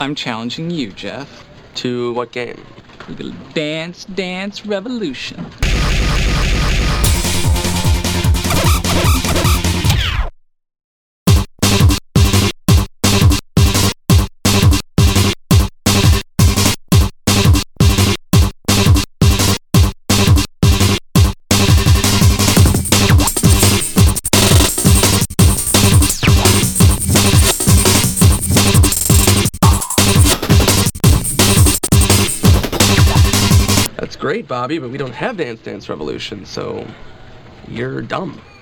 I'm challenging you, Jeff. To what game? The Dance Dance Revolution. That's great, Bobby, but we don't have Dance Dance Revolution, so you're dumb.